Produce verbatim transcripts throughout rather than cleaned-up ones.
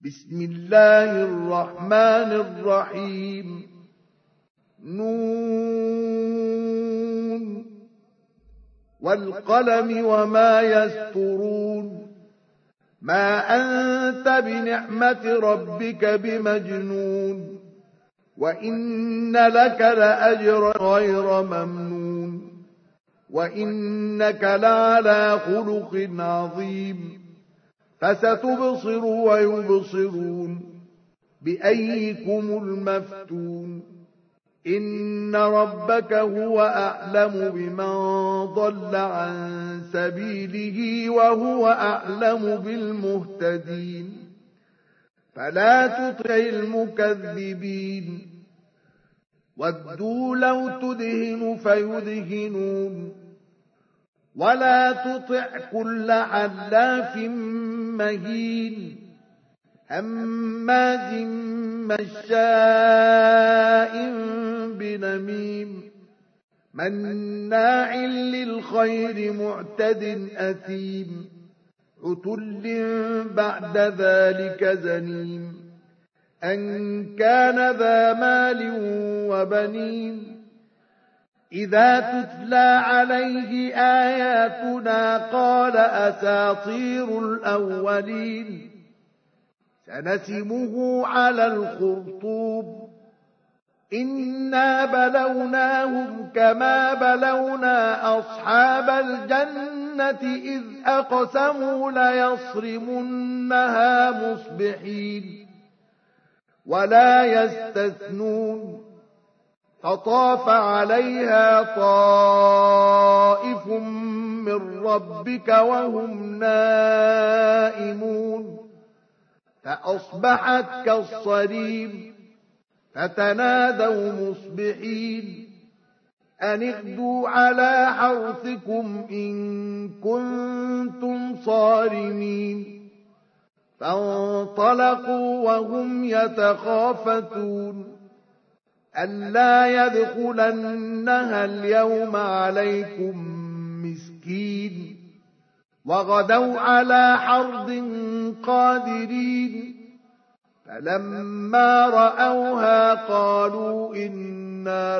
بسم الله الرحمن الرحيم نون والقلم وما يسطرون ما أنت بنعمة ربك بمجنون وإن لك لأجرا غير ممنون وإنك لعلى خلق عظيم فستبصر ويبصرون بأيكم المفتون إن ربك هو أعلم بمن ضل عن سبيله وهو أعلم بالمهتدين فلا تطع المكذبين ودوا لو تدهن فيدهنون ولا تطع كل حلاف مهين هماز مشاء بنميم مناع للخير معتد أثيم عتل بعد ذلك زنيم أن كان ذا مال وبنين إذا تتلى عليه آياتنا قال أساطير الأولين سنسمه على الخرطوم إنا بلوناهم كما بلونا أصحاب الجنة إذ أقسموا ليصرمنها مصبحين ولا يستثنون فطاف عليها طائف من ربك وهم نائمون فأصبحت كالصريم فتنادوا مصبحين أن اغدوا على حرثكم إن كنتم صارمين فانطلقوا وهم يتخافتون ألا يدخلنها اليوم عليكم مسكين وغدوا على حرد قادرين فلما رأوها قالوا إنا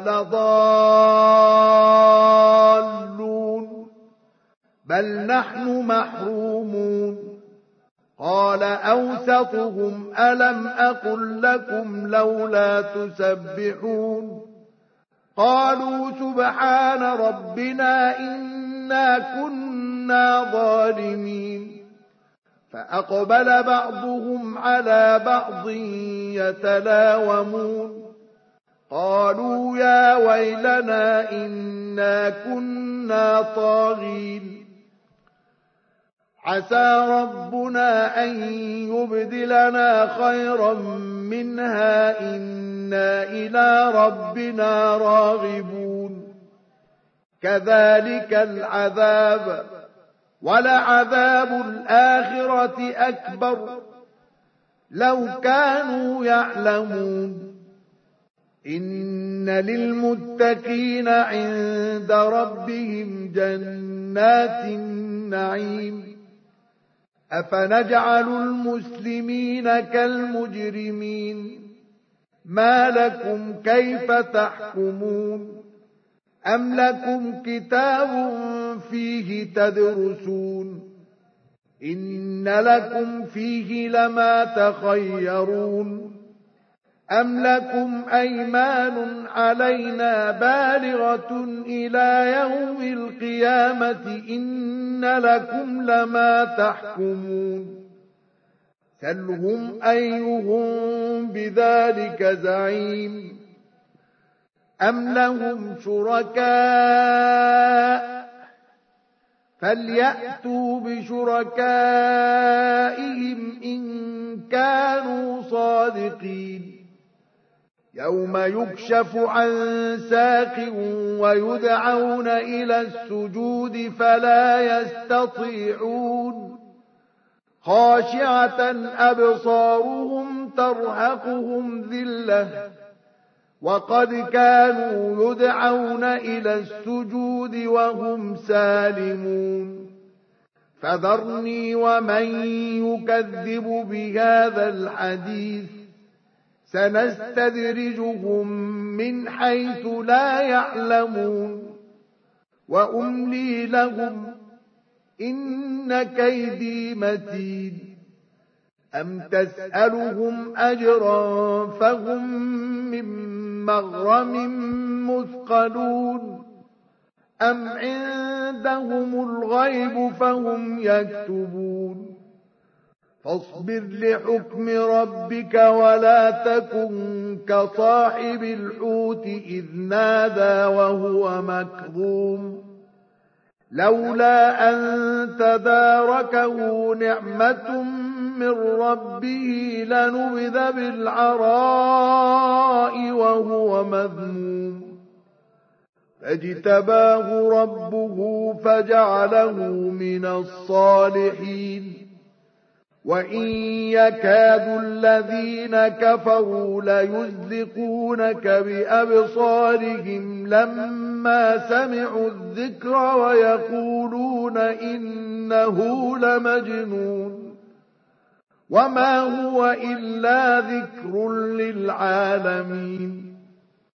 لضالون بل نحن محرومون قال أوسطهم ألم أقل لكم لولا تسبحون قالوا سبحان ربنا إنا كنا ظالمين فأقبل بعضهم على بعض يتلاومون قالوا يا ويلنا إنا كنا طاغين عسى ربنا أن يبدلنا خيرا منها إنا إلى ربنا راغبون كذلك العذاب ولعذاب الآخرة أكبر لو كانوا يعلمون إن للمتقين عند ربهم جنات النعيم أفنجعل المسلمين كالمجرمين ما لكم كيف تحكمون أم لكم كتاب فيه تدرسون إن لكم فيه لما تخيرون أم لكم أيمان علينا بالغة إلى يوم القيامة إن لكم لما تحكمون سلهم أيهم بذلك زعيم أم لهم شركاء فليأتوا بشركائهم إن كانوا صادقين يوم يكشف عن ساق ويدعون إلى السجود فلا يستطيعون خاشعة أبصارهم ترهقهم ذلة وقد كانوا يدعون إلى السجود وهم سالمون فذرني ومن يكذب بهذا الحديث سنستدرجهم من حيث لا يعلمون وأملي لهم إن كيدي متين أم تسألهم أجرا فهم من مغرم مثقلون أم عندهم الغيب فهم يكتبون فاصبر لحكم ربك ولا تكن كصاحب الحوت إذ نادى وهو مكظوم لولا أن تداركه نعمة من ربه لنبذ بالعراء وهو مذموم فاجتباه ربه فجعله من الصالحين وإن يكاد الذين كفروا ليزلقونك بأبصارهم لما سمعوا الذكر ويقولون إنه لمجنون وما هو إلا ذكر للعالمين